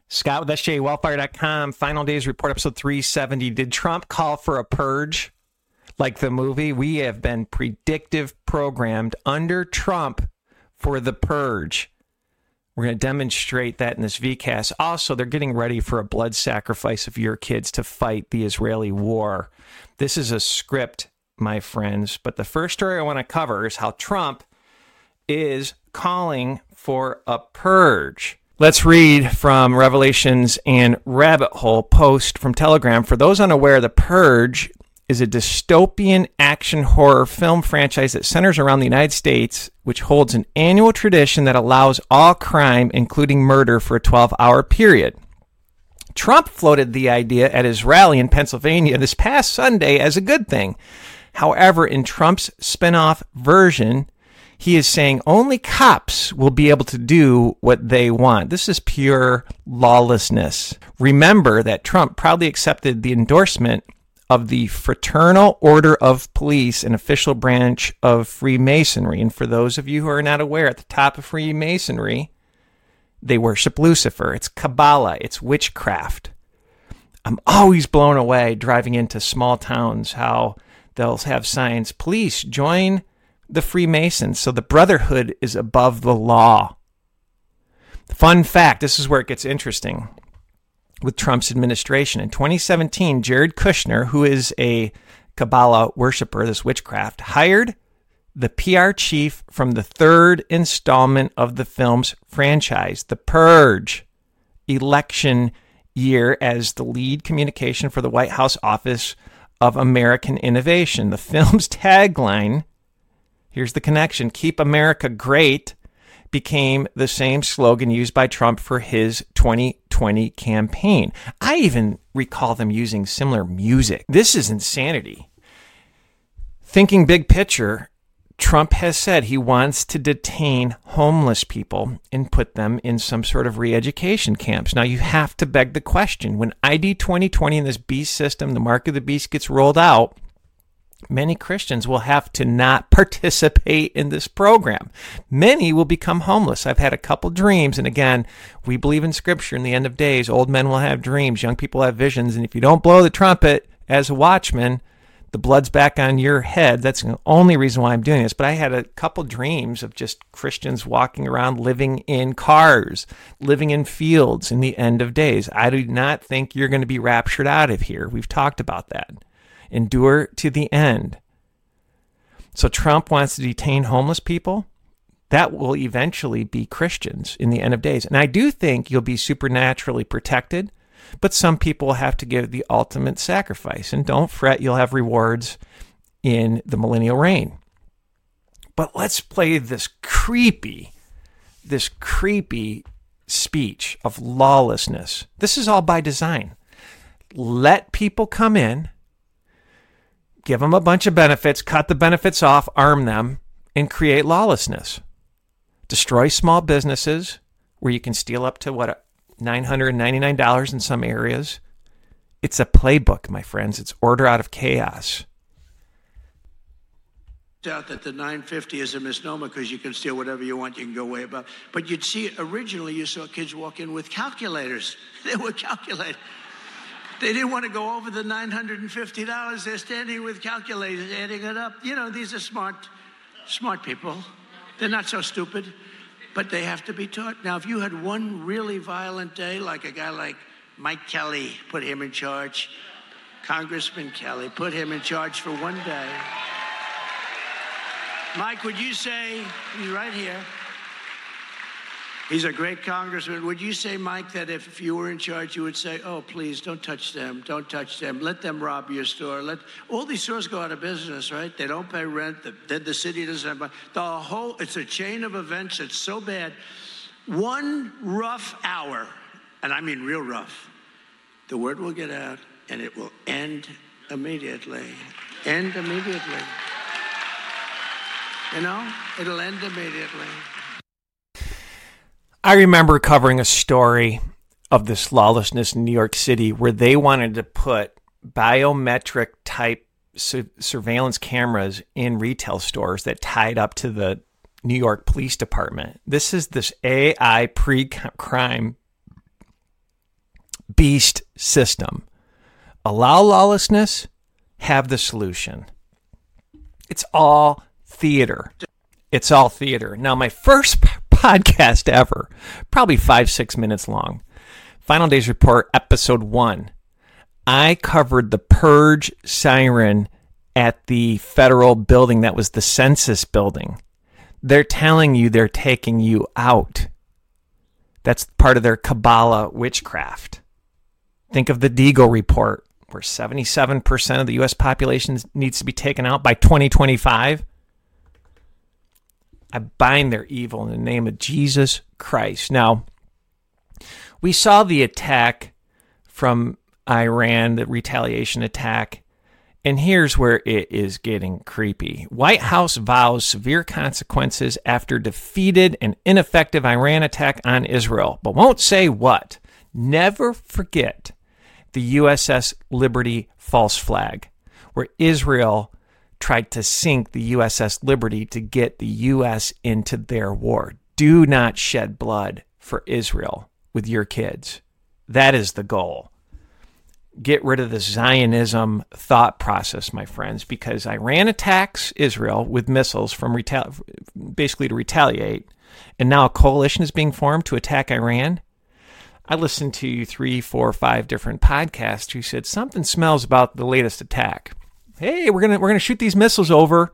Scott with SJWellfire.com. Final Days Report, episode 370. Did Trump call for a purge like the movie? We have been predictive programmed under Trump for the purge. We're going to demonstrate that in this VCast. Also, they're getting ready for a blood sacrifice of your kids to fight the Israeli war. This is a script, my friends. But the first story I want to cover is how Trump is calling for a purge. Let's read from Revelations and Rabbit Hole post from Telegram. For those unaware, The Purge is a dystopian action horror film franchise that centers around the United States, which holds an annual tradition that allows all crime, including murder, for a 12-hour period. Trump floated the idea at his rally in Pennsylvania this past Sunday as a good thing. However, in Trump's spin-off version, he is saying only cops will be able to do what they want. This is pure lawlessness. Remember that Trump proudly accepted the endorsement of the Fraternal Order of Police, an official branch of Freemasonry. And for those of you who are not aware, at the top of Freemasonry, they worship Lucifer. It's Kabbalah. It's witchcraft. I'm always blown away driving into small towns how they'll have signs, "Police, join the Freemasons." So the brotherhood is above the law. Fun fact, this is where it gets interesting with Trump's administration. In 2017, Jared Kushner, who is a Kabbalah worshiper, this witchcraft, hired the PR chief from the third installment of the film's franchise, The Purge, election year, as the lead communication for the White House Office of American Innovation. The film's tagline, here's the connection, "Keep America Great," became the same slogan used by Trump for his 2020 campaign. I even recall them using similar music. This is insanity. Thinking big picture, Trump has said he wants to detain homeless people and put them in some sort of re-education camps. Now, you have to beg the question, when ID 2020 and this beast system, the mark of the beast, gets rolled out, many Christians will have to not participate in this program. Many will become homeless. I've had a couple dreams, and again, we believe in Scripture. In the end of days, old men will have dreams, young people have visions, and if you don't blow the trumpet as a watchman, the blood's back on your head. That's the only reason why I'm doing this. But I had a couple dreams of just Christians walking around, living in cars, living in fields in the end of days. I do not think you're going to be raptured out of here. We've talked about that. Endure to the end. So Trump wants to detain homeless people. That will eventually be Christians in the end of days. And I do think you'll be supernaturally protected, but some people will have to give the ultimate sacrifice. And don't fret, you'll have rewards in the millennial reign. But let's play this creepy speech of lawlessness. This is all by design. Let people come in, give them a bunch of benefits, cut the benefits off, arm them, and create lawlessness. Destroy small businesses where you can steal up to, $999 in some areas. It's a playbook, my friends. It's order out of chaos. Out that the 950 is a misnomer because you can steal whatever you want, you can go way above. But you'd see, originally you saw kids walk in with calculators. They were calculators. They didn't want to go over the $950. They're standing with calculators, adding it up. You know, these are smart people. They're not so stupid, but they have to be taught. Now, if you had one really violent day, like a guy like Mike Kelly, put him in charge, Congressman Kelly, put him in charge for one day. Mike, would you say, he's right here, he's a great congressman. Would you say, Mike, that if you were in charge, you would say, "Oh, please, don't touch them. Don't touch them. Let them rob your store. All these stores go out of business, right? They don't pay rent. Then the city doesn't have money. It's a chain of events. It's so bad. One rough hour, and I mean real rough, the word will get out, and it will end immediately. End immediately. You know, it'll end immediately." I remember covering a story of this lawlessness in New York City where they wanted to put biometric type surveillance cameras in retail stores that tied up to the New York Police Department. This is this AI pre-crime beast system. Allow lawlessness, have the solution. It's all theater. It's all theater. Now, my first podcast ever, probably 5-6 minutes long, Final Days Report, episode 1. I covered the purge siren at the federal building that was the census building. They're telling you they're taking you out. That's part of their Kabbalah witchcraft. Think of the Deagle report, where 77% of the U.S. population needs to be taken out by 2025. I bind their evil in the name of Jesus Christ. Now, we saw the attack from Iran, the retaliation attack, and here's where it is getting creepy. White House vows severe consequences after defeated and ineffective Iran attack on Israel, but won't say what. Never forget the USS Liberty false flag, where Israel tried to sink the USS Liberty to get the U.S. into their war. Do not shed blood for Israel with your kids. That is the goal. Get rid of the Zionism thought process, my friends, because Iran attacks Israel with missiles from basically to retaliate, and now a coalition is being formed to attack Iran. I listened to 3, 4, 5 different podcasts who said something smells about the latest attack. Hey, we're gonna shoot these missiles over.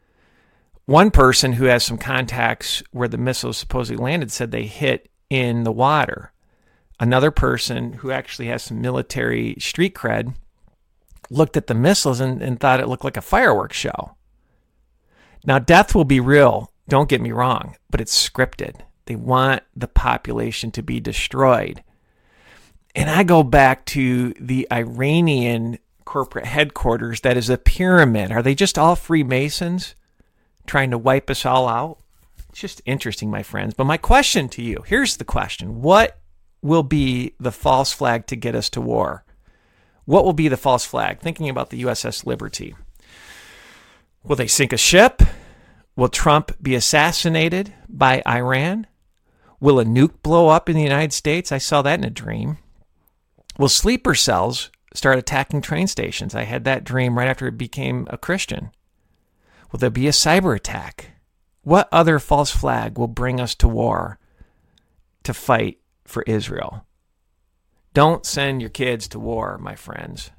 One person who has some contacts where the missiles supposedly landed said they hit in the water. Another person who actually has some military street cred looked at the missiles and thought it looked like a fireworks show. Now, death will be real, don't get me wrong, but it's scripted. They want the population to be destroyed. And I go back to the Iranian corporate headquarters that is a pyramid. Are they just all Freemasons trying to wipe us all out? It's just interesting, my friends. But my question to you, here's the question. What will be the false flag to get us to war? What will be the false flag? Thinking about the USS Liberty. Will they sink a ship? Will Trump be assassinated by Iran? Will a nuke blow up in the United States? I saw that in a dream. Will sleeper cells start attacking train stations? I had that dream right after I became a Christian. Will there be a cyber attack? What other false flag will bring us to war to fight for Israel? Don't send your kids to war, my friends.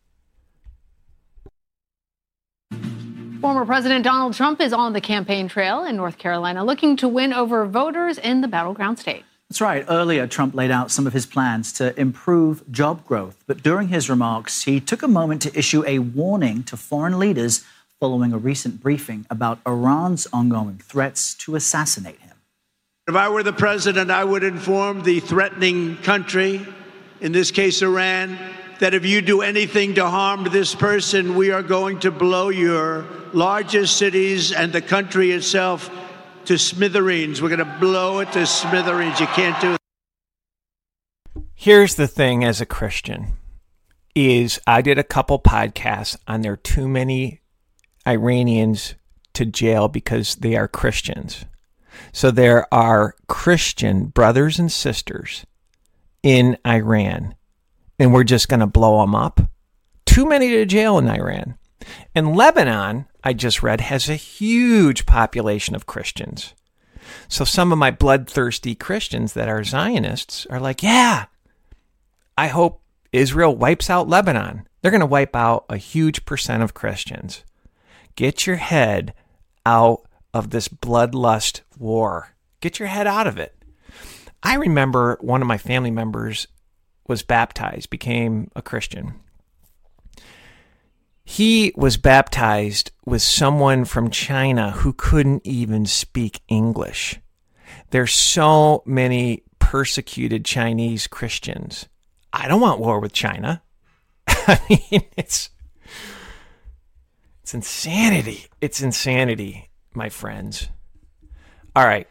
Former President Donald Trump is on the campaign trail in North Carolina, looking to win over voters in the battleground state. That's right. Earlier, Trump laid out some of his plans to improve job growth. But during his remarks, he took a moment to issue a warning to foreign leaders following a recent briefing about Iran's ongoing threats to assassinate him. If I were the president, I would inform the threatening country, in this case Iran, that if you do anything to harm this person, we are going to blow your largest cities and the country itself to smithereens. We're going to blow it to smithereens. You can't do it. Here's the thing as a Christian, is I did a couple podcasts on there too many Iranians to jail because they are Christians. So there are Christian brothers and sisters in Iran, and we're just going to blow them up. Too many to jail in Iran. And Lebanon, I just read, has a huge population of Christians. So some of my bloodthirsty Christians that are Zionists are like, yeah, I hope Israel wipes out Lebanon. They're going to wipe out a huge percent of Christians. Get your head out of this bloodlust war. Get your head out of it. I remember one of my family members was baptized, became a Christian. He was baptized with someone from China who couldn't even speak English. There's so many persecuted Chinese Christians. I don't want war with China. I mean, it's insanity. It's insanity, my friends. All right.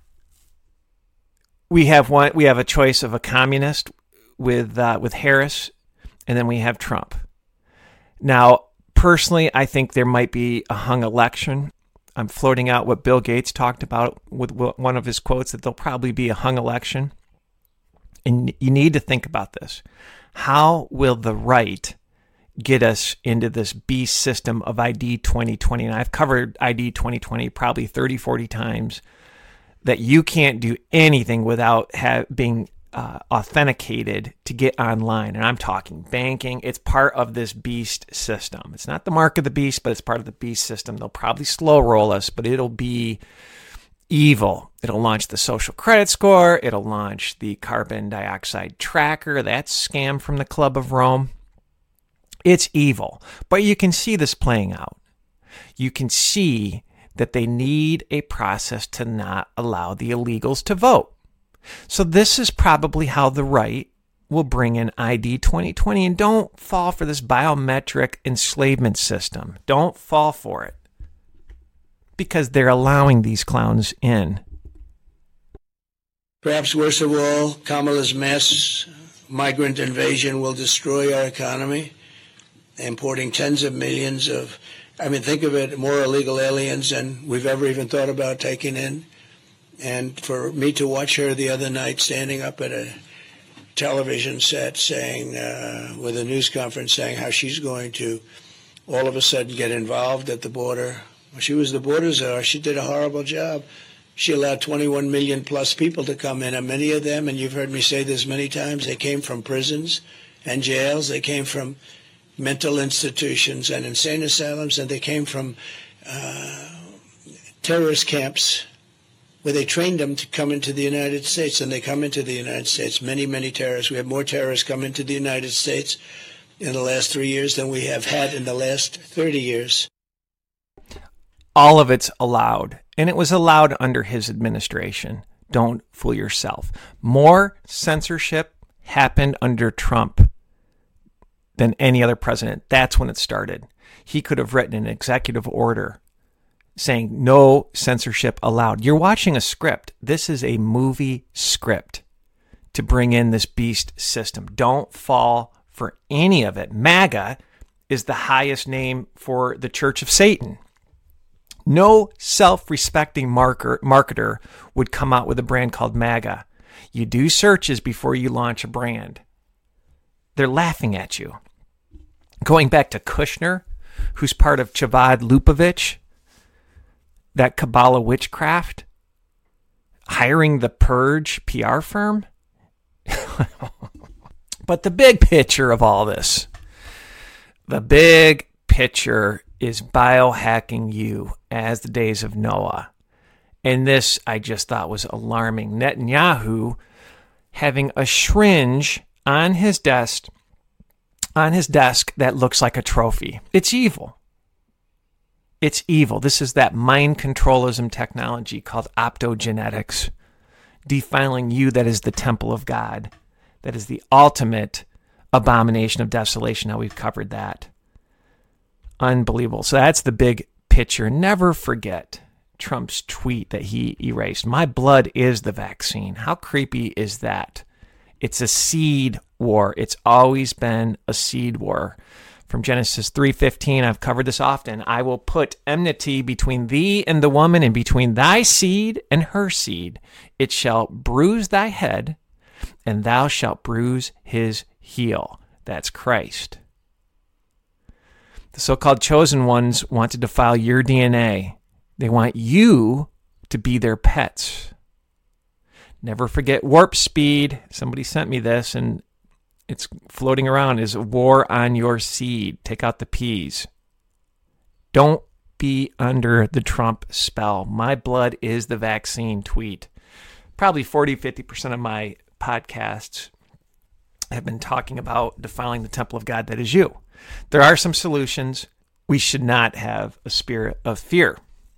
We have a choice of a communist with Harris, and then we have Trump. Now, personally, I think there might be a hung election. I'm floating out what Bill Gates talked about with one of his quotes, that there'll probably be a hung election. And you need to think about this. How will the right get us into this beast system of ID 2020? And I've covered ID 2020 probably 30, 40 times, that you can't do anything without being authenticated to get online. And I'm talking banking. It's part of this beast system. It's not the mark of the beast, but it's part of the beast system. They'll probably slow roll us, but it'll be evil. It'll launch the social credit score. It'll launch the carbon dioxide tracker. That's scam from the Club of Rome. It's evil. But you can see this playing out. You can see that they need a process to not allow the illegals to vote. So this is probably how the right will bring in ID 2020. And don't fall for this biometric enslavement system. Don't fall for it, because they're allowing these clowns in. Perhaps worst of all, Kamala's mass migrant invasion will destroy our economy, importing tens of millions of, think of it, more illegal aliens than we've ever even thought about taking in. And for me to watch her the other night standing up at a television set saying, with a news conference, saying how she's going to all of a sudden get involved at the border. She was the border czar. She did a horrible job. She allowed 21 million plus people to come in, and many of them, and you've heard me say this many times, they came from prisons and jails. They came from mental institutions and insane asylums, and they came from terrorist camps where they trained them to come into the United States, and they come into the United States. Many, many terrorists. We have more terrorists come into the United States in the last 3 years than we have had in the last 30 years. All of it's allowed, and it was allowed under his administration. Don't fool yourself. More censorship happened under Trump than any other president. That's when it started. He could have written an executive order saying no censorship allowed. You're watching a script. This is a movie script to bring in this beast system. Don't fall for any of it. MAGA is the highest name for the Church of Satan. No self-respecting marketer would come out with a brand called MAGA. You do searches before you launch a brand. They're laughing at you. Going back to Kushner, who's part of Chabad Lupovich, that Kabbalah witchcraft, hiring the Purge PR firm. But the big picture of all this, the big picture is biohacking you as the days of Noah. And this I just thought was alarming. Netanyahu having a syringe on his desk that looks like a trophy. It's evil. It's evil. This is that mind controlism technology called optogenetics, defiling you that is the temple of God. That is the ultimate abomination of desolation. Now we've covered that. Unbelievable. So that's the big picture. Never forget Trump's tweet that he erased. My blood is the vaccine. How creepy is that? It's a seed war. It's always been a seed war. From Genesis 3:15, I've covered this often. I will put enmity between thee and the woman, and between thy seed and her seed. It shall bruise thy head, and thou shalt bruise his heel. That's Christ. The so-called chosen ones want to defile your DNA. They want you to be their pets. Never forget warp speed. Somebody sent me this, and it's floating around, is a war on your seed. Take out the P's. Don't be under the Trump spell. My blood is the vaccine tweet. Probably 40-50% of my podcasts have been talking about defiling the temple of God that is you. There are some solutions. We should not have a spirit of fear.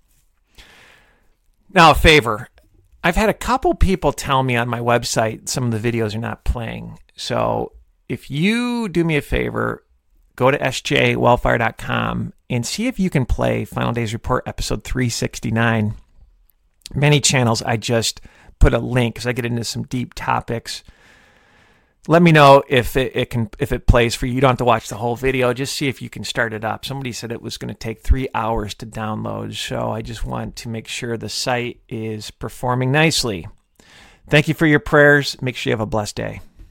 Now, a favor. I've had a couple people tell me on my website some of the videos are not playing. So if you do me a favor, go to sjwellfire.com and see if you can play Final Days Report episode 369. Many channels, I just put a link because I get into some deep topics. Let me know if it plays for you. You don't have to watch the whole video. Just see if you can start it up. Somebody said it was going to take 3 hours to download, so I just want to make sure the site is performing nicely. Thank you for your prayers. Make sure you have a blessed day.